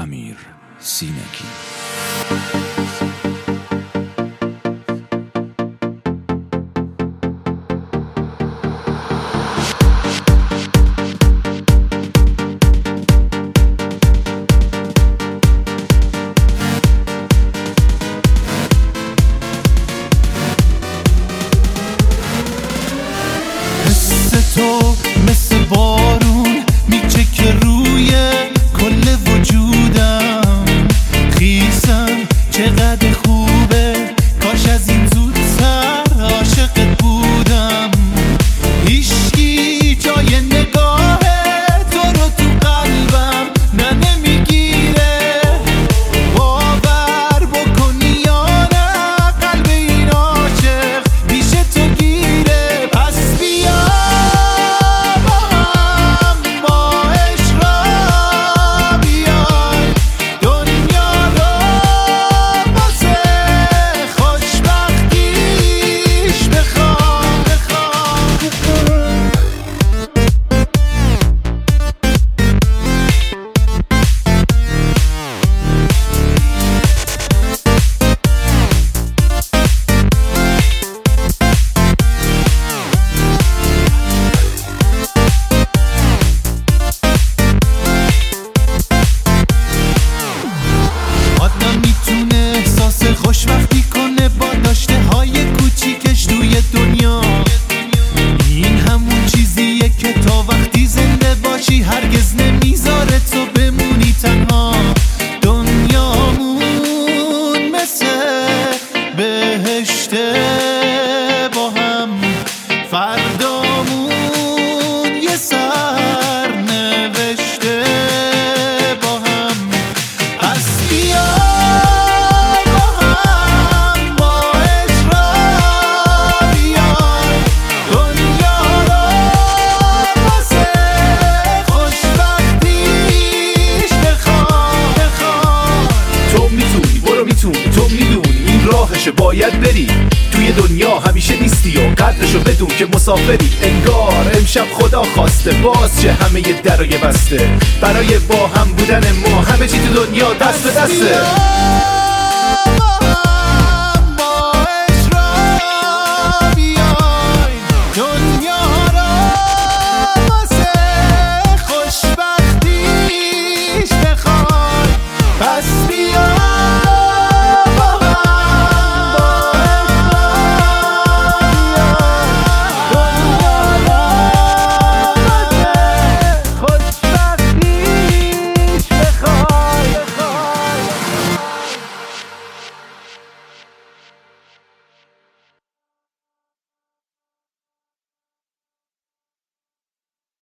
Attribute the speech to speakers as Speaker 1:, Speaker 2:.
Speaker 1: امیر سینگی.
Speaker 2: تو مثل بارون میچکه روی کل وجودم، خیسم چقدر خوبه، کاش از این زودتر عاشقت بودم. هیچکی جای نگاه تو رو تو قلبم نمیگیره، باور بکنی یا نه قلب این عاشق پیش تو گیره. پس بیا خوشبختی کنه با داشته های کوچیکش توی دنیا. این همون چیزیه که تا وقتی زنده باشی هرگز نمیذاره تو بمونی تنها. دنیامون مثل بهشته با هم، فردامون یه سر نوشته با هم. پس بیا
Speaker 3: تو میدونی این راهشو باید بری، توی دنیا همیشه نیستی و قدرشو بدون که مسافری. انگار امشب خدا خواسته باز چه همه ی درای بسته، برای با هم بودن ما همه چی تو دنیا دست به دسته.